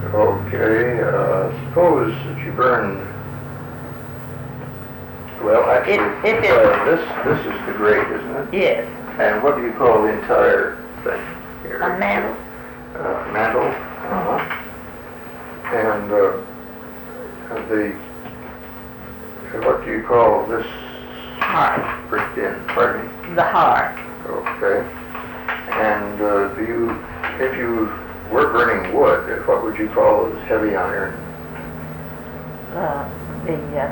Okay, suppose that you burn, well, actually, this is the grate, isn't it? Yes. And what do you call the entire thing here? A mantle. Mantle, and what do you call this? Heart. Bricked in, pardon me? The heart. Okay. And if you were burning wood, what would you call this heavy iron? The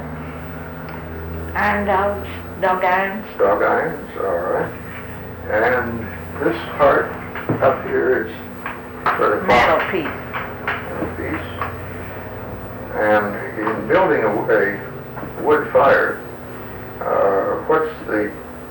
iron dogs, dog irons. Dog irons, all right. And this part up here is sort of Mantelpiece. Mantelpiece. And in building a wood fire, what's the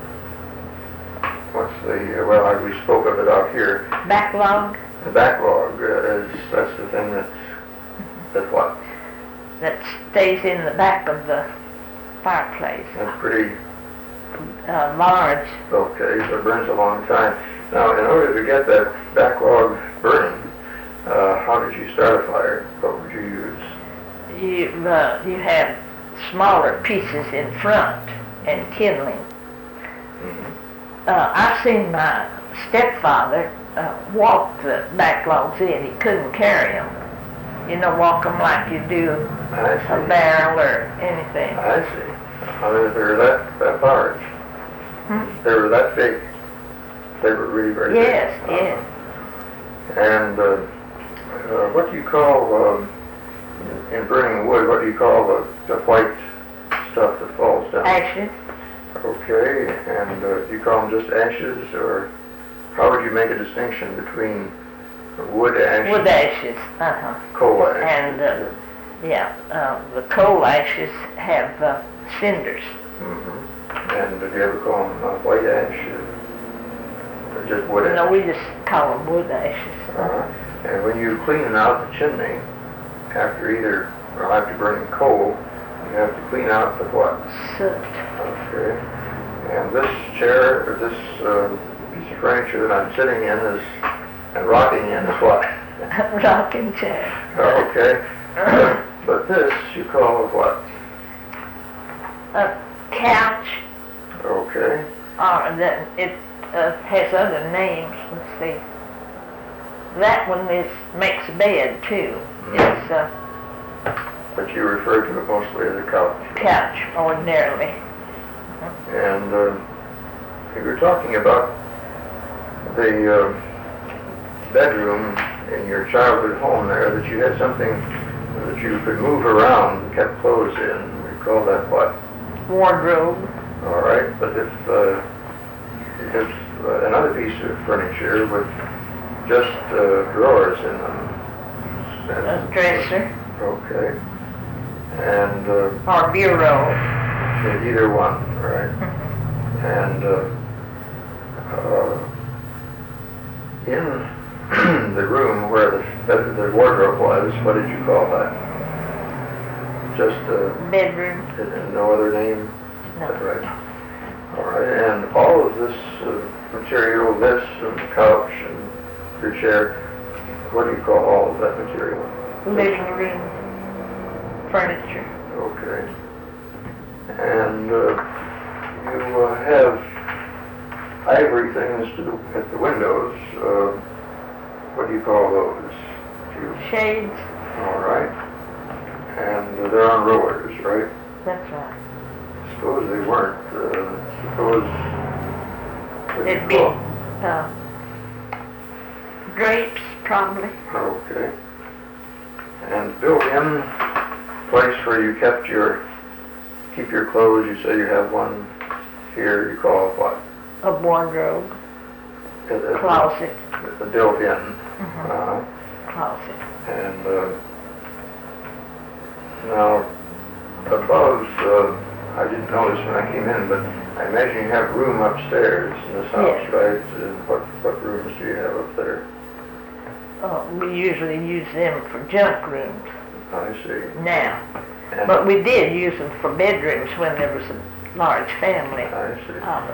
well, we spoke of it out here. Backlog. The backlog that's the thing that what? That stays in the back of the fireplace. That's pretty Large. okay. So it burns a long time. Now, in order to get that backlog burning, how did you start a fire? What would you use? You have smaller pieces in front and kindling. I've seen my stepfather walk the backlogs in. He couldn't carry them. You know, walk them like you do a barrel or anything. I see. They were that large. They were that big. They were really very big. Yes, yes. And what do you call, in burning wood, what do you call the white stuff that falls down? Ashes. Okay, and do you call them just ashes, or how would you make a distinction between wood ashes? Wood ashes, Coal ashes. And, the coal ashes have cinders. And do you ever call them white ashes? Or just wood ashes? No, we just call them wood ashes. And when you clean out the chimney, after burning coal, you have to clean out the what? Soot. Okay. And this chair, or this piece of furniture that I'm sitting in and rocking in is what? Rocking chair. Okay. But this you call what? A couch. Okay. It has other names. Let's see. That one makes a bed too. It's But you refer to it mostly as a couch. Couch ordinarily. And you were talking about the bedroom in your childhood home there, that you had something that you could move around and kept clothes in. We call that what? Wardrobe. All right, but if another piece of furniture with just drawers in them. A dresser. Okay. And Or bureau. either one, right? And in the room where the wardrobe was, what did you call that? Just bedroom. No other name? No. Right. All right, and all of this material, this and the couch and your chair, what do you call all of that material? Living room furniture. Okay. And you have ivory things at the windows. What do you call those? Shades. All right. And they're on rollers, right? That's right. Suppose they weren't. It'd be drapes, probably. Okay. And built-in place where you keep your clothes. You say you have one here. You call it what? A wardrobe. Closet. A built-in. Closet. And now above, I didn't notice when I came in, but I imagine you have room upstairs in this house, yes. right? And what rooms do you have up there? We usually use them for junk rooms. I see. Now. And But we did use them for bedrooms when there was a large family. I see.